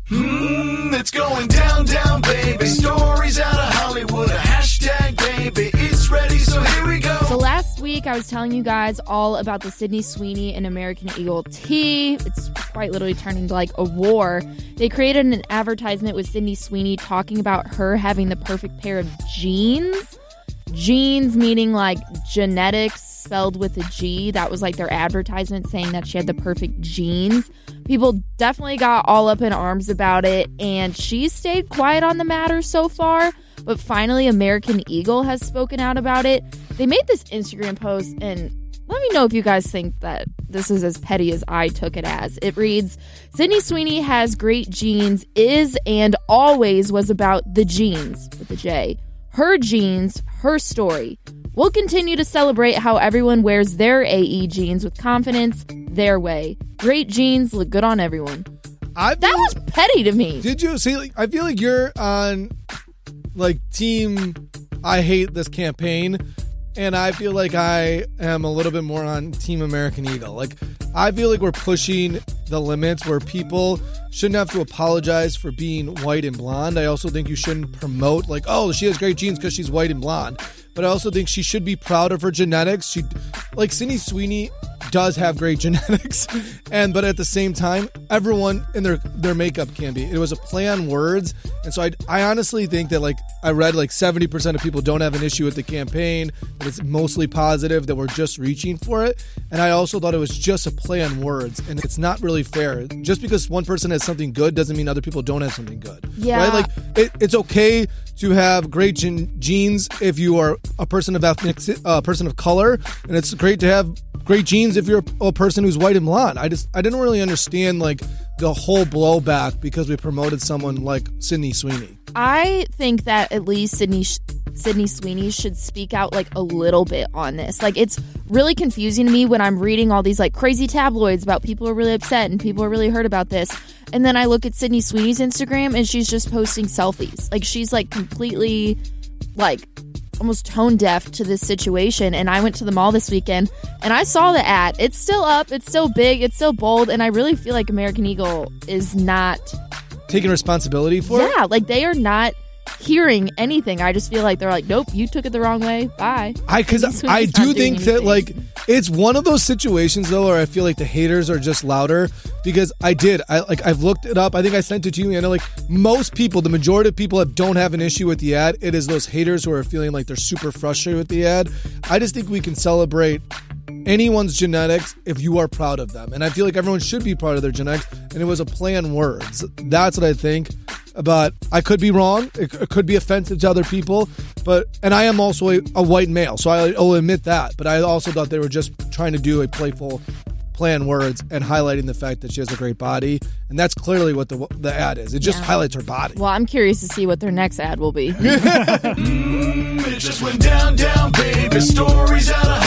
It's going down, baby. Stories out of Hollywood. Hashtag, baby. It's ready, so here we go. So last week, I was telling you guys all about the Sydney Sweeney and American Eagle tea. It's quite literally turned into like a war. They created an advertisement with Sydney Sweeney talking about her having the perfect pair of jeans. Genes meaning like genetics spelled with a G. That was like their advertisement saying that she had the perfect genes. People definitely got all up in arms about it, and she stayed quiet on the matter so far. But finally, American Eagle has spoken out about it. They made this Instagram post, and let me know if you guys think that this is as petty as I took it as. It reads, Sydney Sweeney has great genes, is and always was about the genes, with a J. Her genes, her story. We'll continue to celebrate how everyone wears their AE jeans with confidence, their way. Great jeans look good on everyone. That was petty to me. Did you see? Like, I feel like you're on like team I hate this campaign, and I feel like I am a little bit more on team American Eagle. Like, I feel like we're pushing the limits where people shouldn't have to apologize for being white and blonde. I also think you shouldn't promote like, oh, she has great genes because she's white and blonde. But I also think she should be proud of her genetics. Like Sydney Sweeney does have great genetics, but at the same time, everyone in their makeup can be. It was a play on words, and so I honestly think that like I read like 70% of people don't have an issue with the campaign. That it's mostly positive, that we're just reaching for it, and I also thought it was just a play on words, and it's not really fair. Just because one person has something good doesn't mean other people don't have something good. Yeah, right? Like it's okay to have great genes if you are a person of person of color, and it's great to have great genes if you're a person who's white and blonde. I didn't really understand like the whole blowback because we promoted someone like Sydney Sweeney. I think that at least Sydney Sweeney should speak out like a little bit on this. Like, it's really confusing to me when I'm reading all these like crazy tabloids about people are really upset and people are really hurt about this. And then I look at Sydney Sweeney's Instagram and she's just posting selfies. Like, she's like completely like almost tone deaf to this situation. And I went to the mall this weekend and I saw the ad. It's still up, it's still big, it's still bold, and I really feel like American Eagle is not taking responsibility for it. Yeah, like they are not hearing anything. I just feel like they're like, nope, you took it the wrong way, bye. Because I do think that like it's one of those situations though where I feel like the haters are just louder, because I've looked it up. I think I sent it to you, and like most people, the majority of people that don't have an issue with the ad, it is those haters who are feeling like they're super frustrated with the ad. I just think we can celebrate anyone's genetics if you are proud of them, and I feel like everyone should be proud of their genetics, and it was a play on words. That's what I think. But I could be wrong. It could be offensive to other people. And I am also a white male, so I'll admit that. But I also thought they were just trying to do a playful play on words and highlighting the fact that she has a great body. And that's clearly what the ad is. It just highlights her body. Well, I'm curious to see what their next ad will be. It just went down, baby. Stories out of